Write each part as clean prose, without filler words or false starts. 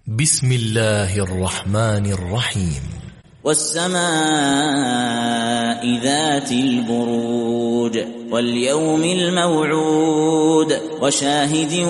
بسم الله الرحمن الرحيم. والسماء ذات البروج واليوم الموعود وشاهد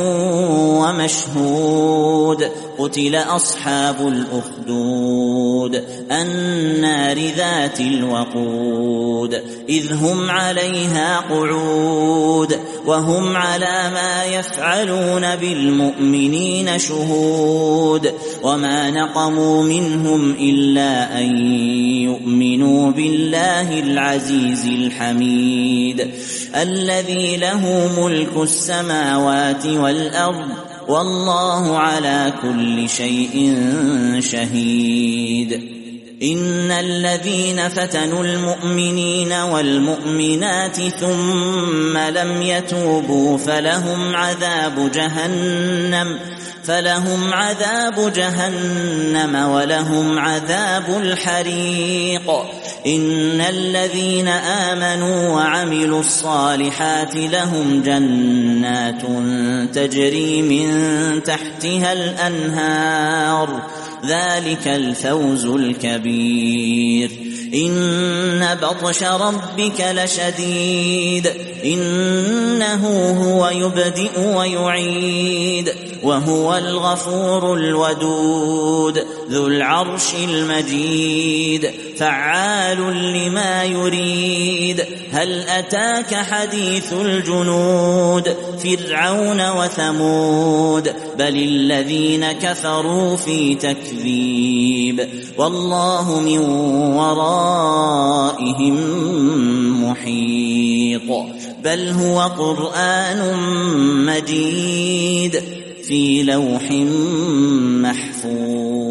ومشهود. قتل أصحاب الأخدود النار ذات الوقود إذ هم عليها قعود وهم على ما يفعلون بالمؤمنين شهود. وما نقموا منهم إلا أن يؤمنوا بالله العزيز الحميد الذي له ملك السماوات والأرض والله على كل شيء شهيد. إن الذين فتنوا المؤمنين والمؤمنات ثم لم يتوبوا فلهم عذاب جهنم ولهم عذاب الحريق. إن الذين آمنوا وعملوا الصالحات لهم جنات تجري من تحتها الأنهار ذلك الفوز الكبير. إن بطش ربك لشديد إنه هو يبدئ ويعيد وهو الغفور الودود ذو العرش المجيد فعال لما يريد. هل أتاك حديث الجنود فرعون وثمود بل الذين كفروا في تكذيب والله من ورائهم محيط. بل هو قرآن مجيد في لوح محفوظ.